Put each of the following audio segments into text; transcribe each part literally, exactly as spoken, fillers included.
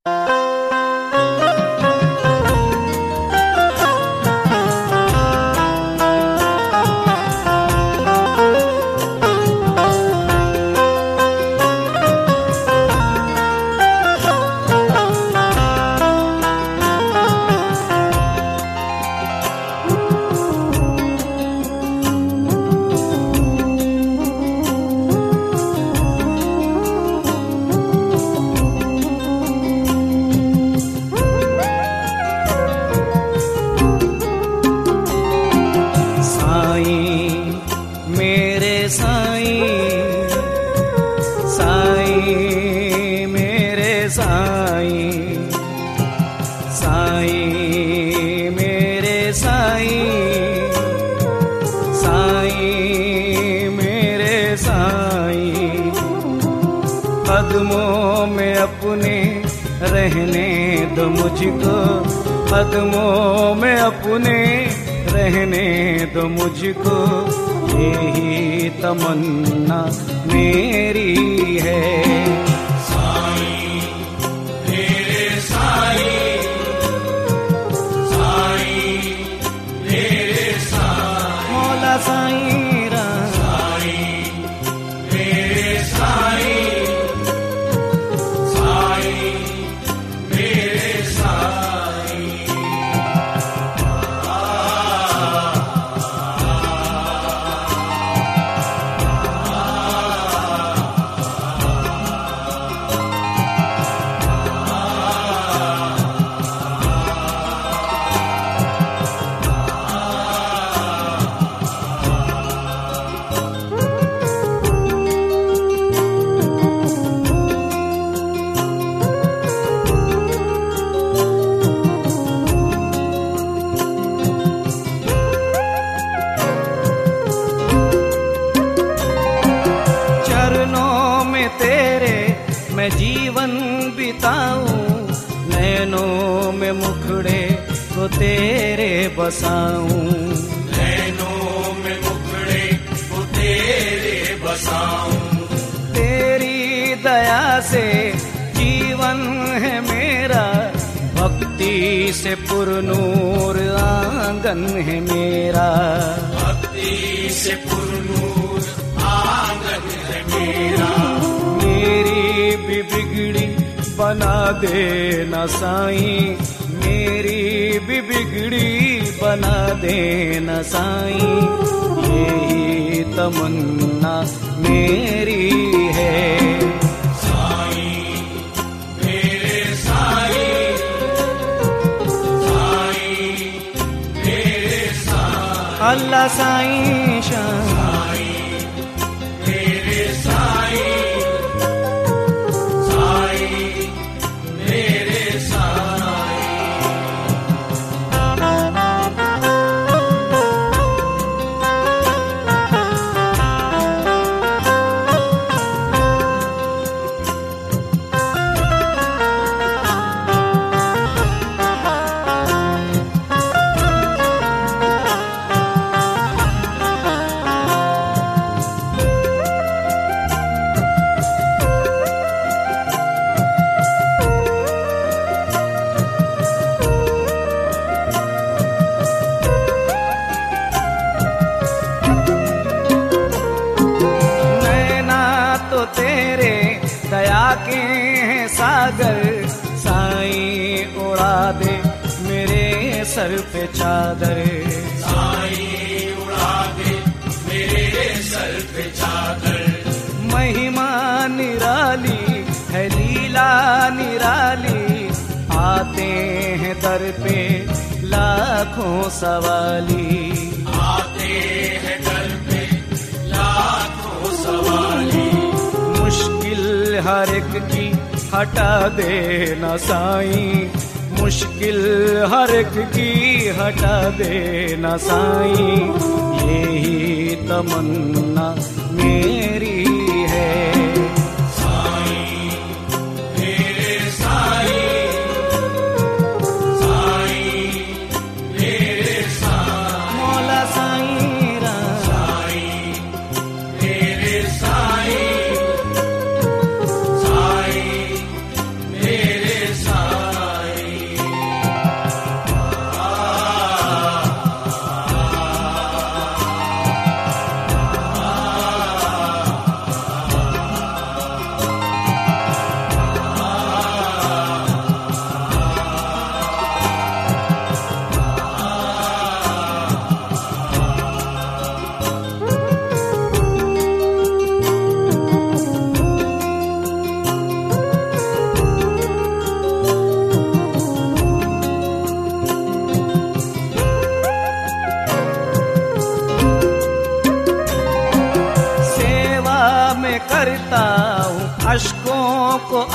कदमों में अपने रहने दो मुझको, कदमों में अपने रहने दो मुझको, यही तमन्ना मेरी है। साईं मेरे साईं, साईं मेरे साईं, मौला साईं राम, साईं मेरे साईं, साईं मेरे साईं। मैं जीवन बिताऊं, नैनों में मुखड़े को तेरे बसाऊं, नैनों में मुखड़े को तेरे बसाऊं। तेरी दया से जीवन है मेरा, भक्ति से पुरनूर आंगन है मेरा, भक्ति से पुरनूर आंगन है मेरा। मेरी भी बिगड़ी बना देना साईं, मेरी भी बिगड़ी बना देना साईं, यही तमन्ना मेरी है। साईं मेरे साईं, साईं मेरे साईं, अल्लाह साईं शाह, साईं मेरे साईं, साईं मेरे साईं। तेरे दया के हैं सागर, साईं उड़ा दे मेरे सर पे चादर, साईं उड़ा दे मेरे सर पे चादर। महिमा निराली है लीला निराली, आते हैं दर पे लाखों सवाली, आते हैं दर पे लाखों सवाली। मुश्किल हर एक की हटा देना साईं, मुश्किल हर एक की हटा देना साईं, यही तमन्ना मेरी है। साईं मेरे साईं, साईं मेरे साईं, मौला साईं राम, साईं मेरे साईं, साईं मेरे साईं।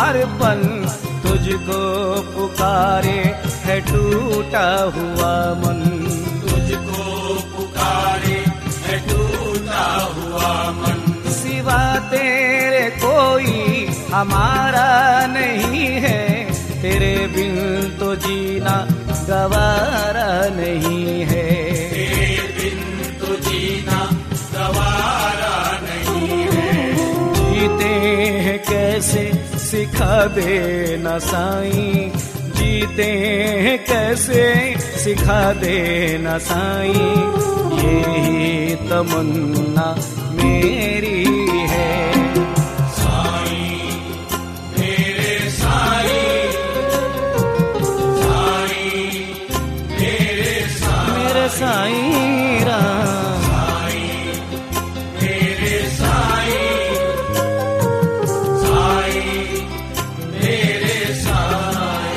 हर पल तुझको पुकारे है टूटा हुआ मन। तुझको पुकारे है टूटा हुआ मन। सिवा तेरे कोई हमारा नहीं है, तेरे बिन तो जीना गवारा नहीं है। तेरे बिन तो जीना गवारा नहीं है। जीते हैं कैसे सिखा दे न साईं, जीते हैं कैसे सिखा दे न साईं, यही तमन्ना मेरी है। साईं मेरे साईं, साईं मेरे साईं, मेरे साईं राम। साईं मेरे साईं, साईं मेरे साईं।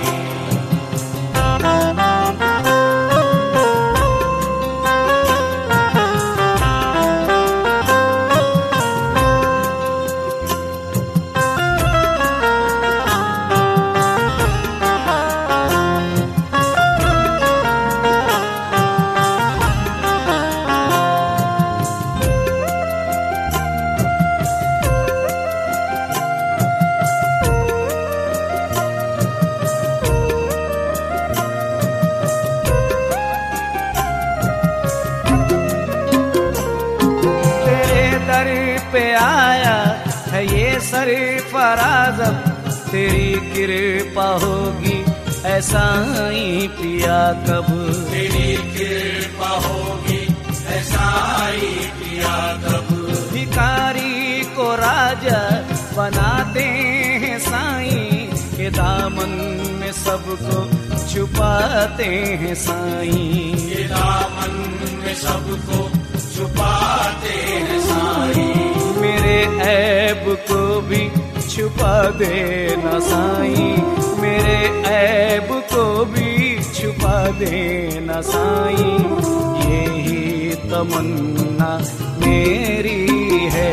पे आया है ये सरफराज, अब तेरी कृपा होगी ऐसा ही पिया कब। तेरी कृपा होगी ऐसा ही पिया कब। भिखारी को राजा बनाते हैं साईं, के दामन में सबको छुपाते हैं साईं। ये दामन में सबको छुपाते हैं साईं। मेरे ऐब को भी छुपा देना साईं, मेरे ऐब को भी छुपा देना साईं, यही तमन्ना मेरी है।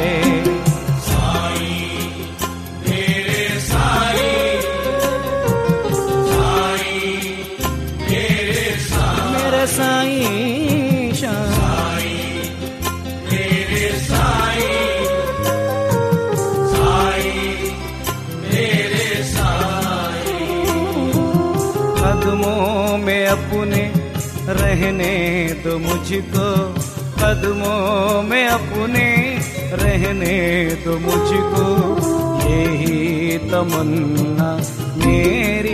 साईं मेरे साईं, साईं मेरे साईं, मेरे साईं शाम। मेरे साईं, साईं मेरे साईं। कदमों में अपने रहने दो मुझको, कदमों में अपने रहने दो मुझको, यही तमन्ना मेरी